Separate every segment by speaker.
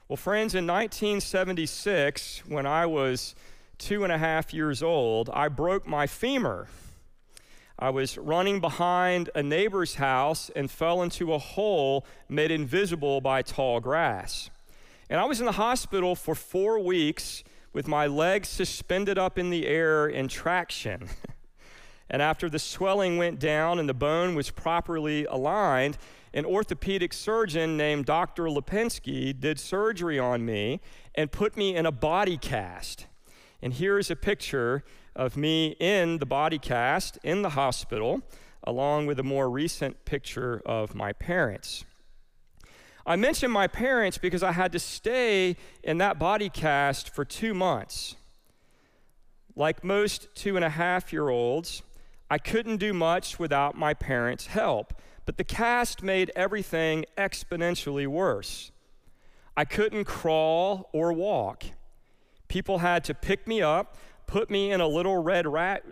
Speaker 1: Well, friends, in 1976, when I was 2.5 years old, I broke my femur. I was running behind a neighbor's house and fell into a hole made invisible by tall grass. And I was in the hospital for 4 weeks with my legs suspended up in the air in traction. And after the swelling went down and the bone was properly aligned, an orthopedic surgeon named Dr. Lipinski did surgery on me and put me in a body cast. And here's a picture of me in the body cast in the hospital, along with a more recent picture of my parents. I mention my parents because I had to stay in that body cast for 2 months. Like most 2.5-year-olds, I couldn't do much without my parents' help, but the cast made everything exponentially worse. I couldn't crawl or walk. People had to pick me up, put me in a little red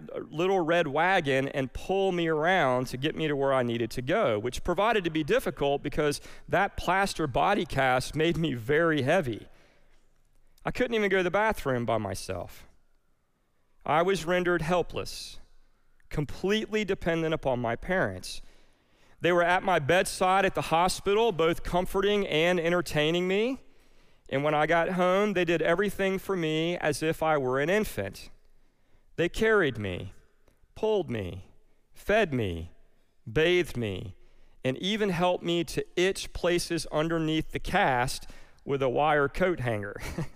Speaker 1: wagon, and pull me around to get me to where I needed to go, which provided to be difficult because that plaster body cast made me very heavy. I couldn't even go to the bathroom by myself. I was rendered helpless, completely dependent upon my parents. They were at my bedside at the hospital, both comforting and entertaining me. And when I got home, they did everything for me as if I were an infant. They carried me, pulled me, fed me, bathed me, and even helped me to itch places underneath the cast with a wire coat hanger.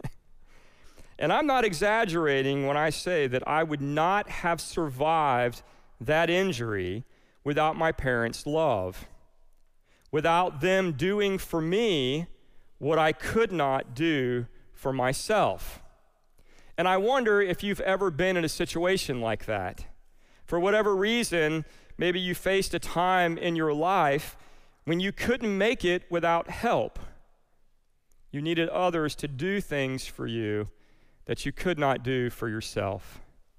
Speaker 1: And I'm not exaggerating when I say that I would not have survived that injury without my parents' love, without them doing for me what I could not do for myself. And I wonder if you've ever been in a situation like that. For whatever reason, maybe you faced a time in your life when you couldn't make it without help. You needed others to do things for you that you could not do for yourself.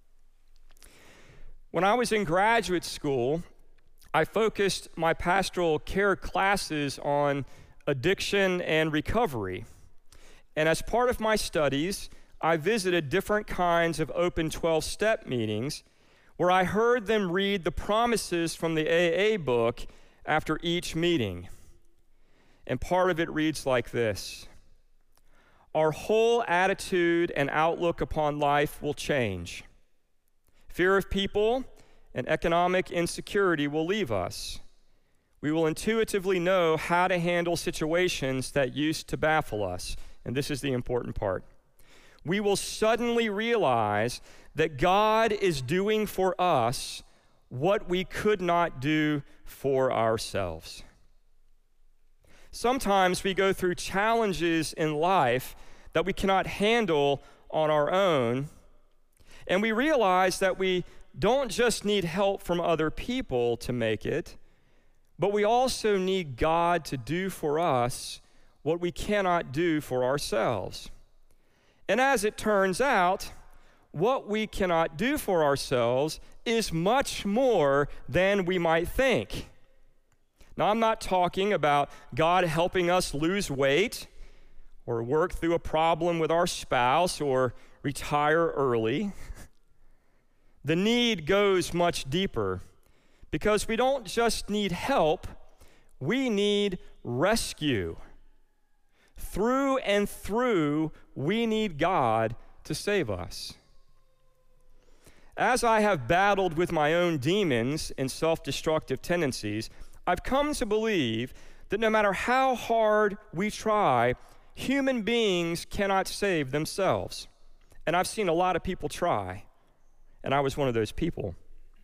Speaker 1: When I was in graduate school, I focused my pastoral care classes on addiction and recovery. And as part of my studies, I visited different kinds of open 12-step meetings where I heard them read the promises from the AA book after each meeting. And part of it reads like this: our whole attitude and outlook upon life will change. Fear of people and economic insecurity will leave us. We will intuitively know how to handle situations that used to baffle us. And this is the important part. We will suddenly realize that God is doing for us what we could not do for ourselves. Sometimes we go through challenges in life that we cannot handle on our own, and we realize that we don't just need help from other people to make it, but we also need God to do for us what we cannot do for ourselves. And as it turns out, what we cannot do for ourselves is much more than we might think. Now, I'm not talking about God helping us lose weight or work through a problem with our spouse or retire early. The need goes much deeper because we don't just need help, we need rescue. Through and through, we need God to save us. As I have battled with my own demons and self-destructive tendencies, I've come to believe that no matter how hard we try, human beings cannot save themselves. And I've seen a lot of people try, and I was one of those people.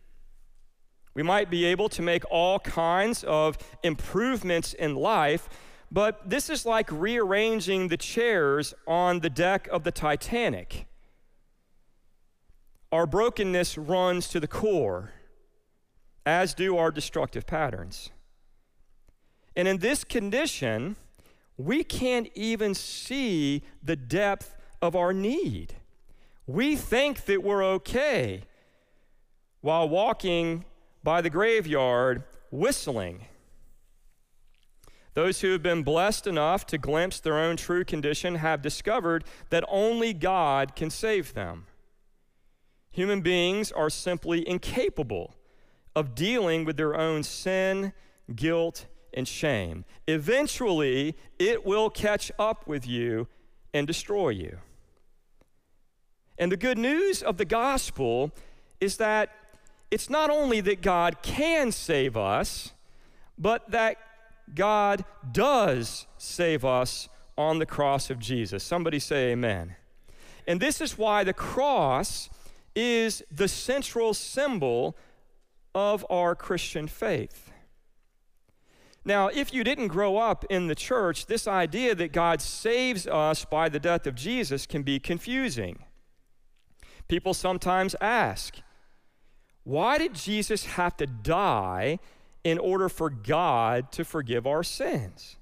Speaker 1: We might be able to make all kinds of improvements in life, but this is like rearranging the chairs on the deck of the Titanic. Our brokenness runs to the core, as do our destructive patterns. And in this condition, we can't even see the depth of our need. We think that we're okay while walking by the graveyard whistling. Those who have been blessed enough to glimpse their own true condition have discovered that only God can save them. Human beings are simply incapable of dealing with their own sin, guilt, and shame. Eventually, it will catch up with you and destroy you. And the good news of the gospel is that it's not only that God can save us, but that God does save us on the cross of Jesus. Somebody say amen. And this is why the cross is the central symbol of our Christian faith. Now, if you didn't grow up in the church, this idea that God saves us by the death of Jesus can be confusing. People sometimes ask, why did Jesus have to die in order for God to forgive our sins?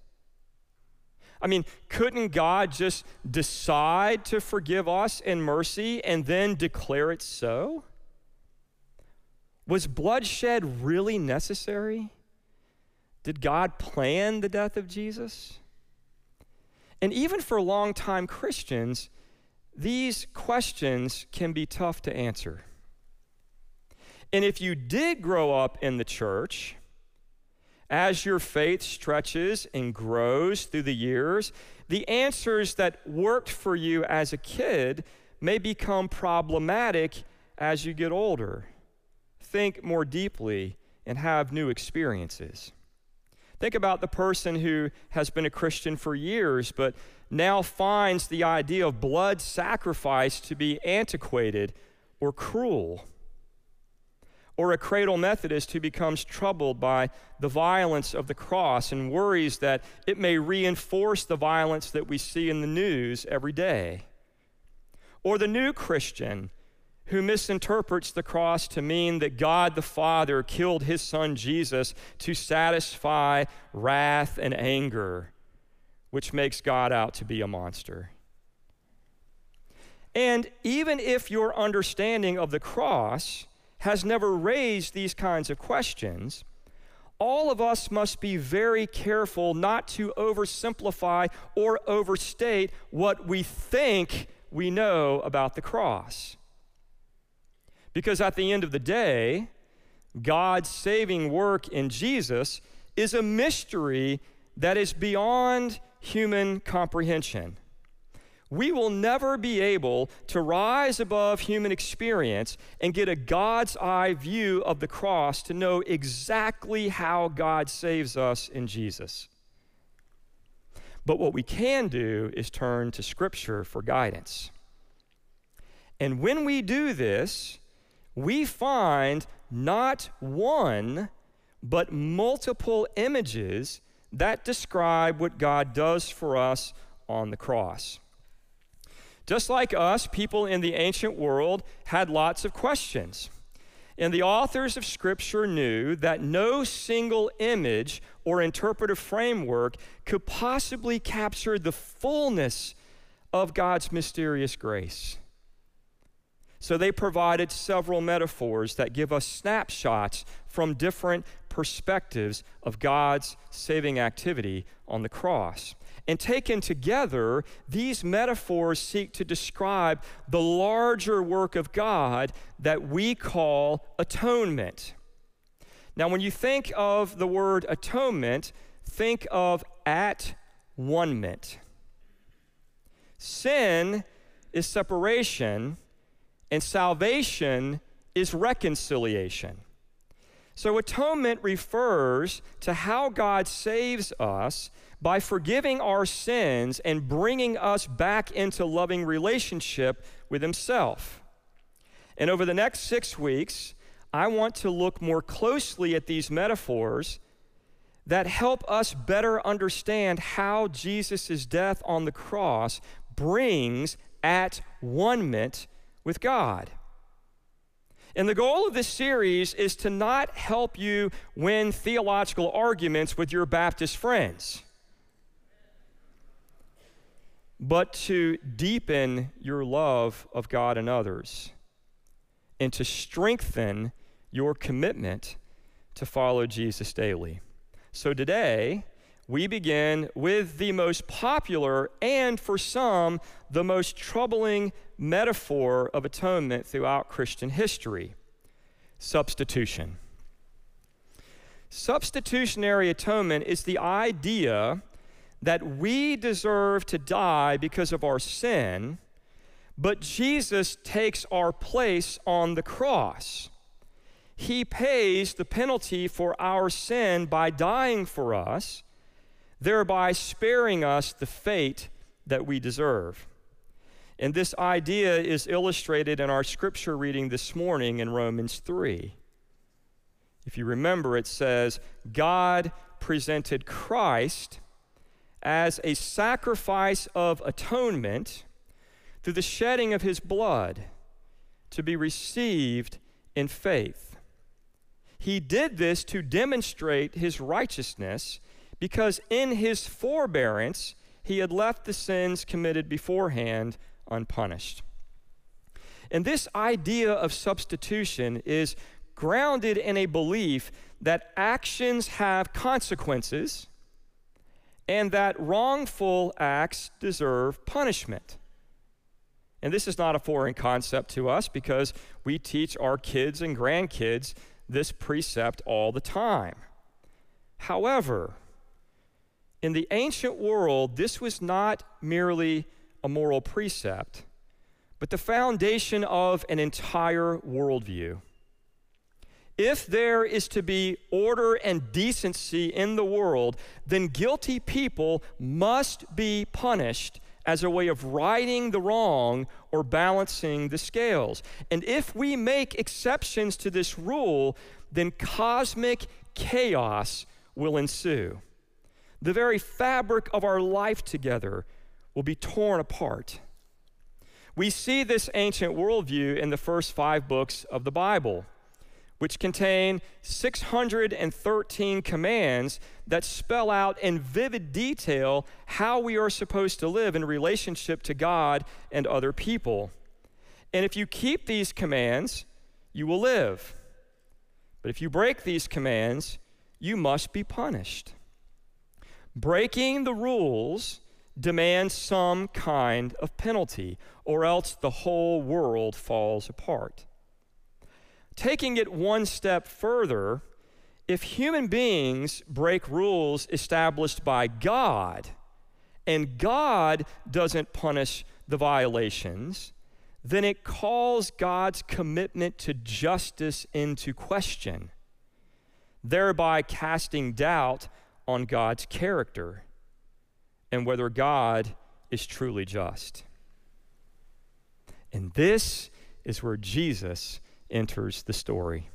Speaker 1: I mean, couldn't God just decide to forgive us in mercy and then declare it so? Was bloodshed really necessary? Did God plan the death of Jesus? And even for longtime Christians, these questions can be tough to answer. And if you did grow up in the church, as your faith stretches and grows through the years, the answers that worked for you as a kid may become problematic as you get older. Think more deeply and have new experiences. Think about the person who has been a Christian for years, but now finds the idea of blood sacrifice to be antiquated or cruel. Or a cradle Methodist who becomes troubled by the violence of the cross and worries that it may reinforce the violence that we see in the news every day. Or the new Christian who misinterprets the cross to mean that God the Father killed his son Jesus to satisfy wrath and anger, which makes God out to be a monster. And even if your understanding of the cross has never raised these kinds of questions, all of us must be very careful not to oversimplify or overstate what we think we know about the cross. Because at the end of the day, God's saving work in Jesus is a mystery that is beyond human comprehension. We will never be able to rise above human experience and get a God's eye view of the cross to know exactly how God saves us in Jesus. But what we can do is turn to Scripture for guidance. And when we do this, we find not one, but multiple images that describe what God does for us on the cross. Just like us, people in the ancient world had lots of questions. And the authors of Scripture knew that no single image or interpretive framework could possibly capture the fullness of God's mysterious grace. So they provided several metaphors that give us snapshots from different perspectives of God's saving activity on the cross. And taken together, these metaphors seek to describe the larger work of God that we call atonement. Now, when you think of the word atonement, think of at-one-ment. Sin is separation, and salvation is reconciliation. So atonement refers to how God saves us by forgiving our sins and bringing us back into loving relationship with himself. And over the next 6 weeks, I want to look more closely at these metaphors that help us better understand how Jesus' death on the cross brings at-one-ment with God. And the goal of this series is to not help you win theological arguments with your Baptist friends, but to deepen your love of God and others, and to strengthen your commitment to follow Jesus daily. So today, we begin with the most popular and, for some, the most troubling metaphor of atonement throughout Christian history: substitution. Substitutionary atonement is the idea that we deserve to die because of our sin, but Jesus takes our place on the cross. He pays the penalty for our sin by dying for us, thereby sparing us the fate that we deserve. And this idea is illustrated in our scripture reading this morning in Romans 3. If you remember, it says, God presented Christ as a sacrifice of atonement through the shedding of his blood to be received in faith. He did this to demonstrate his righteousness, because in his forbearance, he had left the sins committed beforehand unpunished. And this idea of substitution is grounded in a belief that actions have consequences and that wrongful acts deserve punishment. And this is not a foreign concept to us, because we teach our kids and grandkids this precept all the time. However, in the ancient world, this was not merely a moral precept, but the foundation of an entire worldview. If there is to be order and decency in the world, then guilty people must be punished as a way of righting the wrong or balancing the scales. And if we make exceptions to this rule, then cosmic chaos will ensue. The very fabric of our life together will be torn apart. We see this ancient worldview in the first 5 books of the Bible, which contain 613 commands that spell out in vivid detail how we are supposed to live in relationship to God and other people. And if you keep these commands, you will live. But if you break these commands, you must be punished. Breaking the rules demands some kind of penalty, or else the whole world falls apart. Taking it one step further, if human beings break rules established by God, and God doesn't punish the violations, then it calls God's commitment to justice into question, thereby casting doubt on God's character and whether God is truly just. And this is where Jesus enters the story.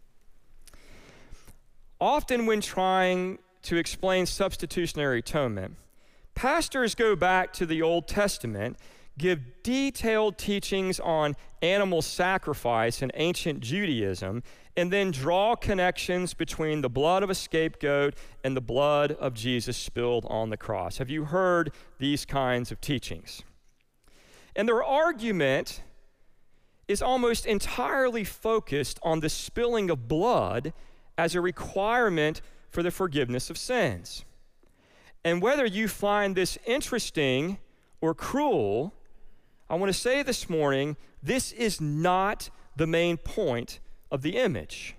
Speaker 1: Often when trying to explain substitutionary atonement, pastors go back to the Old Testament, give detailed teachings on animal sacrifice in ancient Judaism, and then draw connections between the blood of a scapegoat and the blood of Jesus spilled on the cross. Have you heard these kinds of teachings? And their argument is almost entirely focused on the spilling of blood as a requirement for the forgiveness of sins. And whether you find this interesting or cruel, I want to say this morning, this is not the main point of the image.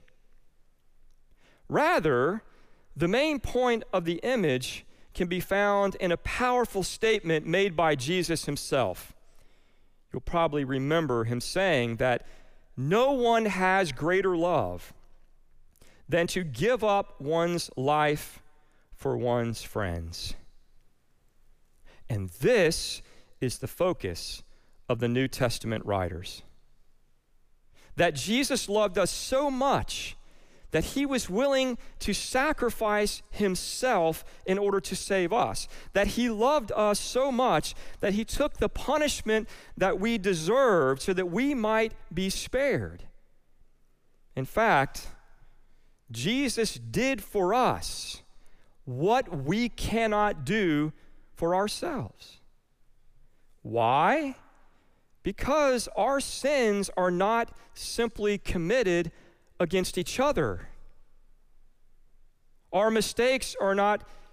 Speaker 1: Rather, the main point of the image can be found in a powerful statement made by Jesus himself. You'll probably remember him saying that no one has greater love than to give up one's life for one's friends. And this is the focus of the New Testament writers. That Jesus loved us so much that he was willing to sacrifice himself in order to save us. That he loved us so much that he took the punishment that we deserved so that we might be spared. In fact, Jesus did for us what we cannot do for ourselves. Why? Because our sins are not simply committed against each other. Our mistakes are not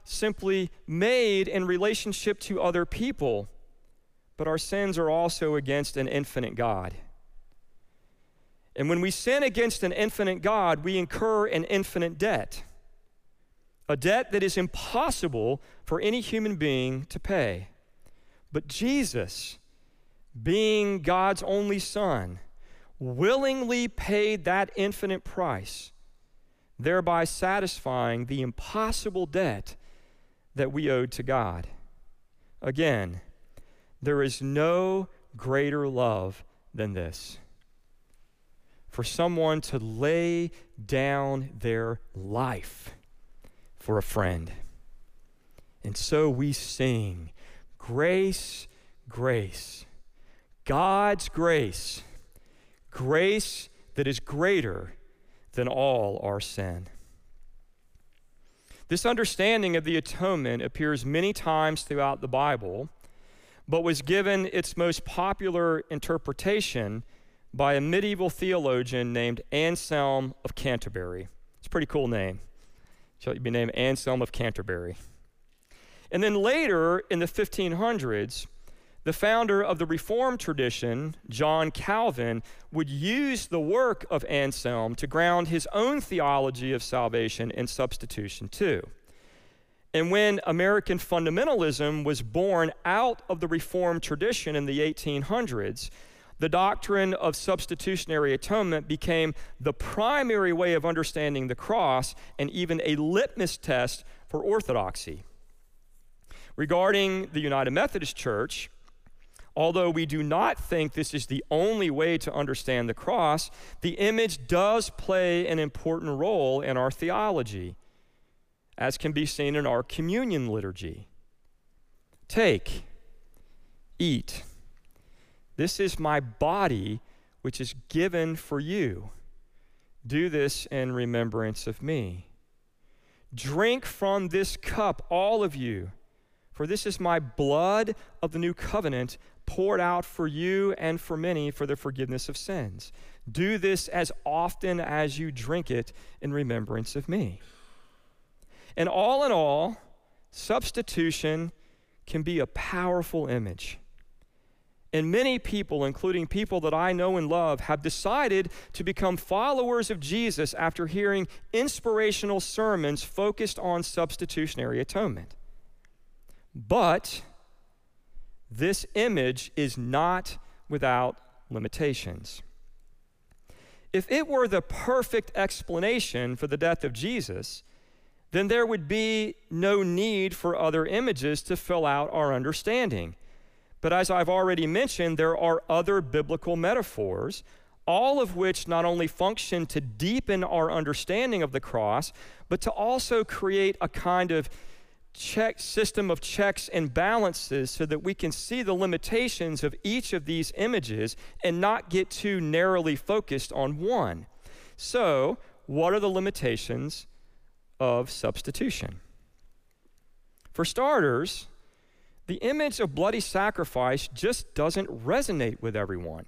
Speaker 1: simply made in relationship to other people, but our sins are also against an infinite God. And when we sin against an infinite God, we incur an infinite debt, a debt that is impossible for any human being to pay. But Jesus, being God's only Son, willingly paid that infinite price, thereby satisfying the impossible debt that we owed to God. Again, there is no greater love than this, for someone to lay down their life for a friend. And so we sing, grace, grace, God's grace, grace that is greater than all our sin. This understanding of the atonement appears many times throughout the Bible, but was given its most popular interpretation by a medieval theologian named Anselm of Canterbury. It's a pretty cool name. Shall be named Anselm of Canterbury. And then later in the 1500s, the founder of the Reformed tradition, John Calvin, would use the work of Anselm to ground his own theology of salvation and substitution too. And when American fundamentalism was born out of the Reformed tradition in the 1800s, the doctrine of substitutionary atonement became the primary way of understanding the cross and even a litmus test for orthodoxy. Regarding the United Methodist Church, although we do not think this is the only way to understand the cross, the image does play an important role in our theology, as can be seen in our communion liturgy. Take, eat. This is my body, which is given for you. Do this in remembrance of me. Drink from this cup, all of you, for this is my blood of the new covenant, poured out for you and for many for the forgiveness of sins. Do this as often as you drink it in remembrance of me. And all in all, substitution can be a powerful image. And many people, including people that I know and love, have decided to become followers of Jesus after hearing inspirational sermons focused on substitutionary atonement. But this image is not without limitations. If it were the perfect explanation for the death of Jesus, then there would be no need for other images to fill out our understanding. But as I've already mentioned, there are other biblical metaphors, all of which not only function to deepen our understanding of the cross, but to also create a kind of system of checks and balances so that we can see the limitations of each of these images and not get too narrowly focused on one. So, what are the limitations of substitution? For starters, the image of bloody sacrifice just doesn't resonate with everyone.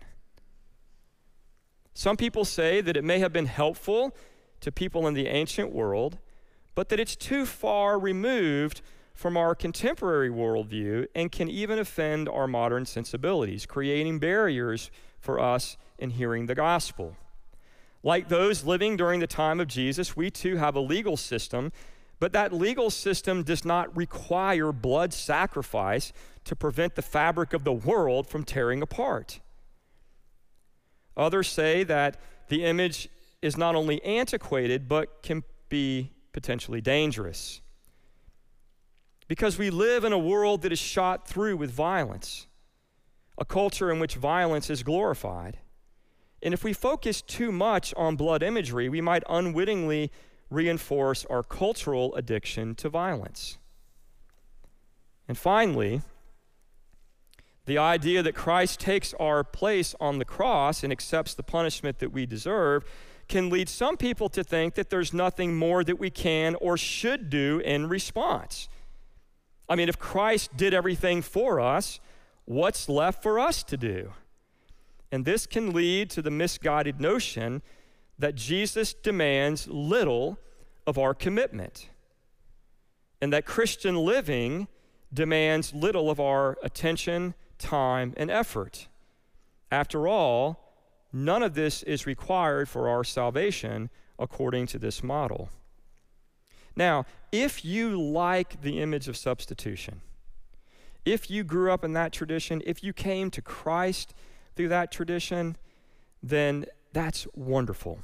Speaker 1: Some people say that it may have been helpful to people in the ancient world, but that it's too far removed from our contemporary worldview and can even offend our modern sensibilities, creating barriers for us in hearing the gospel. Like those living during the time of Jesus, we too have a legal system, but that legal system does not require blood sacrifice to prevent the fabric of the world from tearing apart. Others say that the image is not only antiquated, but can be potentially dangerous. Because we live in a world that is shot through with violence, a culture in which violence is glorified. And if we focus too much on blood imagery, we might unwittingly reinforce our cultural addiction to violence. And finally, the idea that Christ takes our place on the cross and accepts the punishment that we deserve can lead some people to think that there's nothing more that we can or should do in response. I mean, if Christ did everything for us, what's left for us to do? And this can lead to the misguided notion that Jesus demands little of our commitment. and that Christian living demands little of our attention, time, and effort. After all, none of this is required for our salvation according to this model. Now, if you like the image of substitution, if you grew up in that tradition, if you came to Christ through that tradition, then that's wonderful.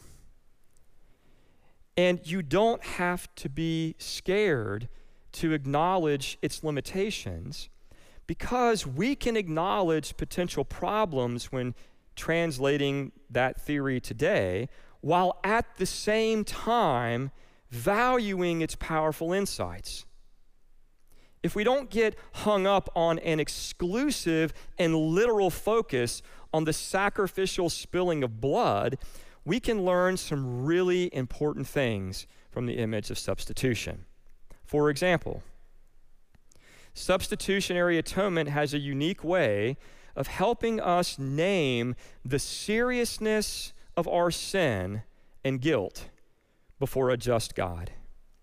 Speaker 1: And you don't have to be scared to acknowledge its limitations, because we can acknowledge potential problems when translating that theory today, while at the same time valuing its powerful insights. If we don't get hung up on an exclusive and literal focus on the sacrificial spilling of blood, we can learn some really important things from the image of substitution. For example, substitutionary atonement has a unique way of helping us name the seriousness of our sin and guilt before a just God.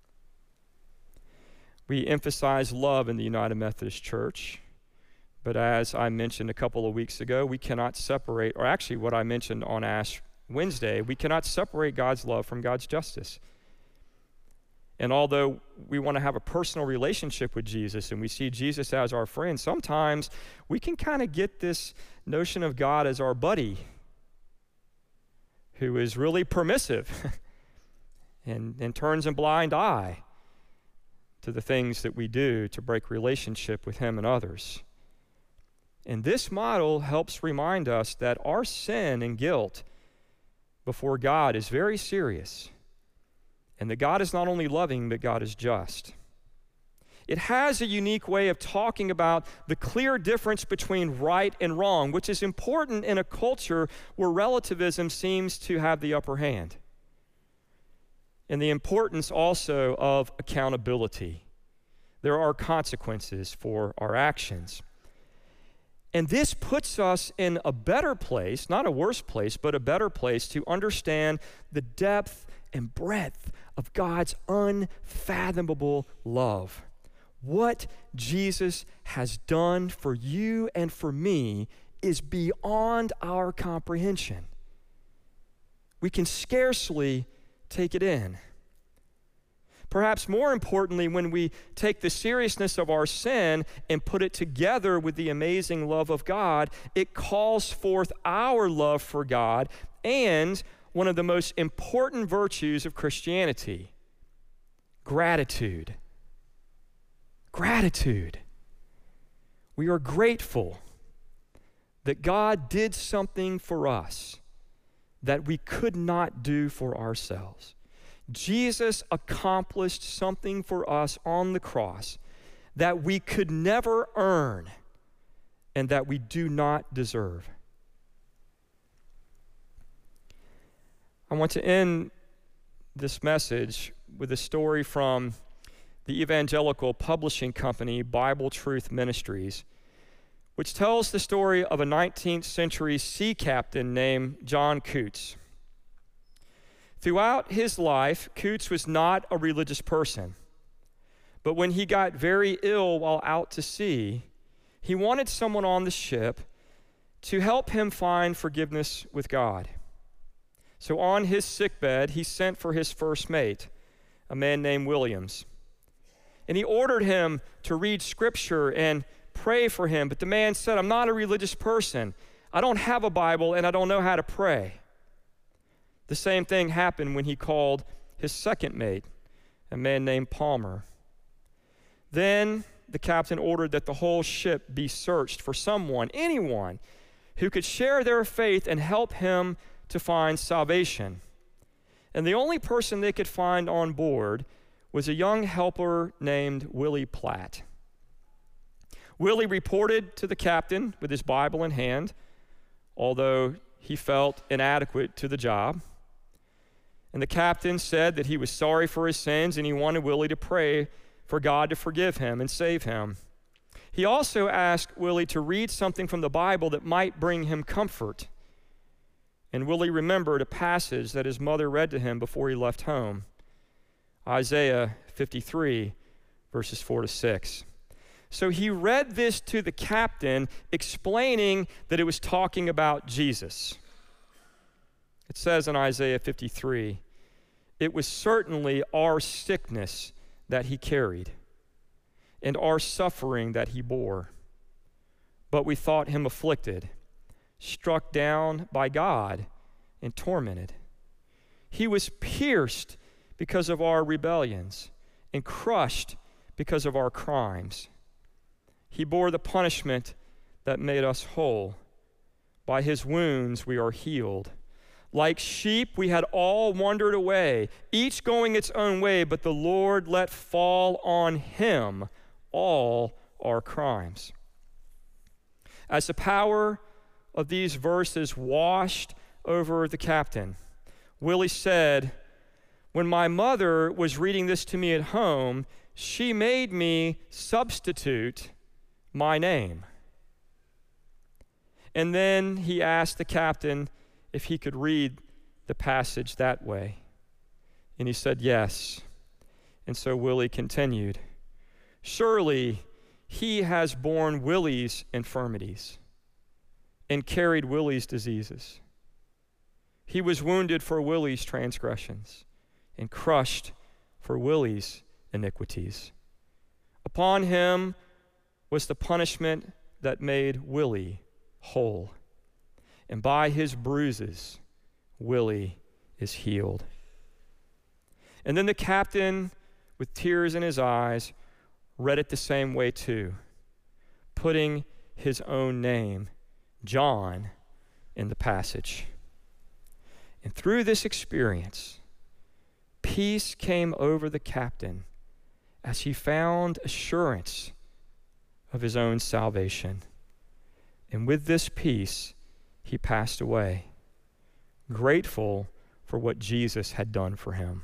Speaker 1: We emphasize love in the United Methodist Church, but as I mentioned a couple of weeks ago, we cannot separate, or actually what I mentioned on Ash Wednesday, we cannot separate God's love from God's justice. And although we want to have a personal relationship with Jesus and we see Jesus as our friend, sometimes we can kind of get this notion of God as our buddy who is really permissive and turns a blind eye to the things that we do to break relationship with him and others. And this model helps remind us that our sin and guilt before God is very serious, and that God is not only loving, but God is just. It has a unique way of talking about the clear difference between right and wrong, which is important in a culture where relativism seems to have the upper hand. And the importance also of accountability. There are consequences for our actions. And this puts us in a better place, not a worse place, but a better place to understand the depth and breadth of God's unfathomable love. What Jesus has done for you and for me is beyond our comprehension. We can scarcely take it in. Perhaps more importantly, when we take the seriousness of our sin and put it together with the amazing love of God, it calls forth our love for God and one of the most important virtues of Christianity, gratitude. Gratitude. We are grateful that God did something for us that we could not do for ourselves. Jesus accomplished something for us on the cross that we could never earn and that we do not deserve. I want to end this message with a story from the evangelical publishing company Bible Truth Ministries, which tells the story of a 19th century sea captain named John Coutts. Throughout his life, Coutts was not a religious person, but when he got very ill while out to sea, he wanted someone on the ship to help him find forgiveness with God. So on his sickbed, he sent for his first mate, a man named Williams. And he ordered him to read scripture and pray for him. But the man said, "I'm not a religious person. I don't have a Bible and I don't know how to pray." The same thing happened when he called his second mate, a man named Palmer. Then the captain ordered that the whole ship be searched for someone, anyone, who could share their faith and help him to find salvation. And the only person they could find on board was a young helper named Willie Platt. Willie reported to the captain with his Bible in hand, although he felt inadequate to the job. And the captain said that he was sorry for his sins and he wanted Willie to pray for God to forgive him and save him. He also asked Willie to read something from the Bible that might bring him comfort. And Willie remembered a passage that his mother read to him before he left home. Isaiah 53, verses 4 to 6. So he read this to the captain, explaining that it was talking about Jesus. It says in Isaiah 53, "It was certainly our sickness that he carried, and our suffering that he bore. But we thought him afflicted, struck down by God, and tormented. He was pierced because of our rebellions, and crushed because of our crimes. He bore the punishment that made us whole. By his wounds we are healed. Like sheep, we had all wandered away, each going its own way, but the Lord let fall on him all our crimes." As the power of these verses washed over the captain, Willie said, "When my mother was reading this to me at home, she made me substitute my name." And then he asked the captain if he could read the passage that way. And he said yes. And so Willie continued, "Surely he has borne Willie's infirmities and carried Willie's diseases. He was wounded for Willie's transgressions and crushed for Willie's iniquities. Upon him was the punishment that made Willie whole. And by his bruises, Willie is healed." And then the captain, with tears in his eyes, read it the same way too, putting his own name, John, in the passage. And through this experience, peace came over the captain as he found assurance of his own salvation. And with this peace, he passed away, grateful for what Jesus had done for him.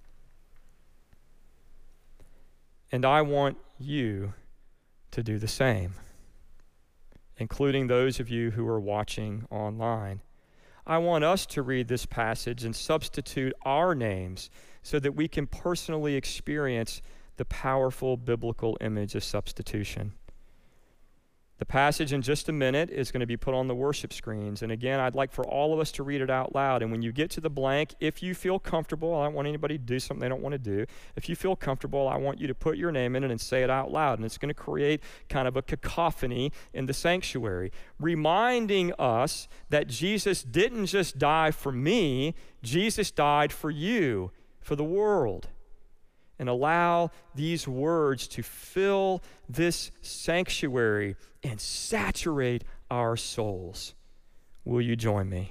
Speaker 1: And I want you to do the same, including those of you who are watching online. I want us to read this passage and substitute our names so that we can personally experience the powerful biblical image of substitution. The passage in just a minute is going to be put on the worship screens. And again, I'd like for all of us to read it out loud. And when you get to the blank, if you feel comfortable, I don't want anybody to do something they don't want to do. If you feel comfortable, I want you to put your name in it and say it out loud. And it's going to create kind of a cacophony in the sanctuary, reminding us that Jesus didn't just die for me, Jesus died for you, for the world. And allow these words to fill this sanctuary and saturate our souls. Will you join me?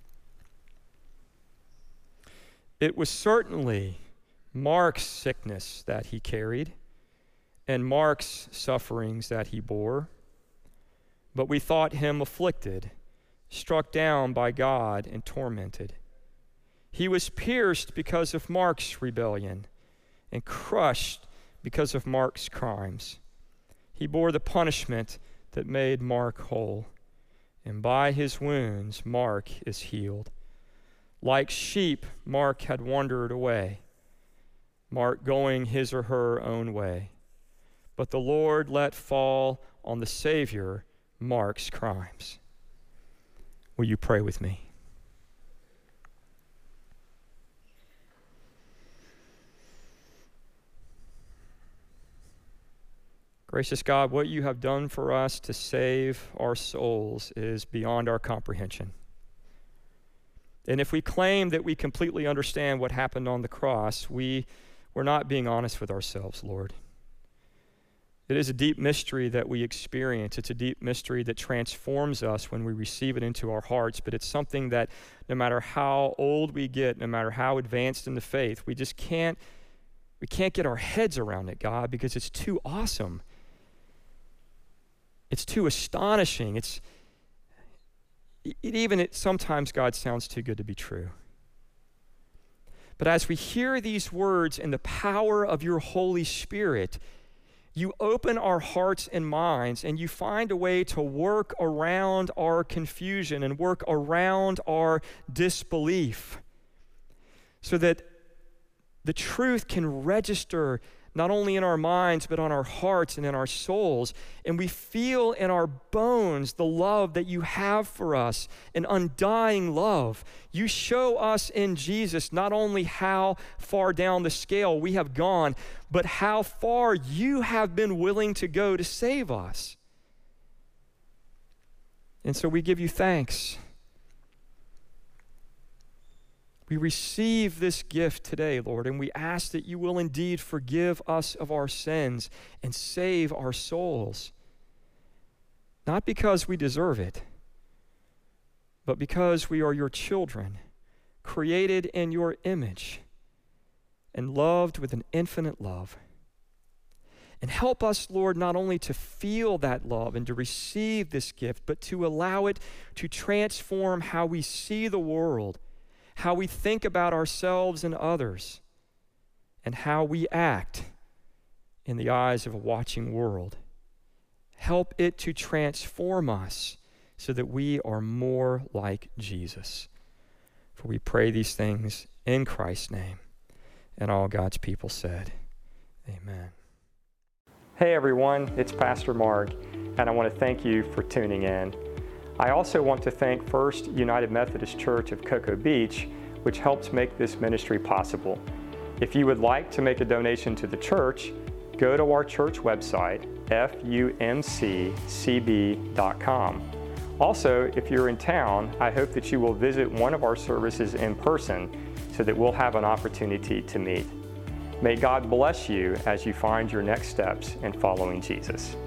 Speaker 1: It was certainly Mark's sickness that he carried and Mark's sufferings that he bore, but we thought him afflicted, struck down by God, and tormented. He was pierced because of Mark's rebellion and crushed because of Mark's crimes. He bore the punishment that made Mark whole, and by his wounds Mark is healed. Like sheep, Mark had wandered away, Mark going his or her own way. But the Lord let fall on the Savior Mark's crimes. Will you pray with me? Gracious God, what you have done for us to save our souls is beyond our comprehension. And if we claim that we completely understand what happened on the cross, we're not being honest with ourselves, Lord. It is a deep mystery that we experience. It's a deep mystery that transforms us when we receive it into our hearts, but it's something that no matter how old we get, no matter how advanced in the faith, we can't get our heads around it, God, because it's too awesome. It's too astonishing. Sometimes, God, sounds too good to be true. But as we hear these words in the power of your Holy Spirit, you open our hearts and minds, and you find a way to work around our confusion and work around our disbelief so that the truth can register not only in our minds, but on our hearts and in our souls. And we feel in our bones the love that you have for us, an undying love. You show us in Jesus not only how far down the scale we have gone, but how far you have been willing to go to save us. And so we give you thanks. We receive this gift today, Lord, and we ask that you will indeed forgive us of our sins and save our souls. Not because we deserve it, but because we are your children, created in your image and loved with an infinite love. And help us, Lord, not only to feel that love and to receive this gift, but to allow it to transform how we see the world, how we think about ourselves and others, and how we act in the eyes of a watching world. Help it to transform us so that we are more like Jesus. For we pray these things in Christ's name. And all God's people said, amen. Hey everyone, it's Pastor Mark, and I want to thank you for tuning in. I also want to thank First United Methodist Church of Cocoa Beach, which helps make this ministry possible. If you would like to make a donation to the church, go to our church website, fumccb.com. Also, if you're in town, I hope that you will visit one of our services in person so that we'll have an opportunity to meet. May God bless you as you find your next steps in following Jesus.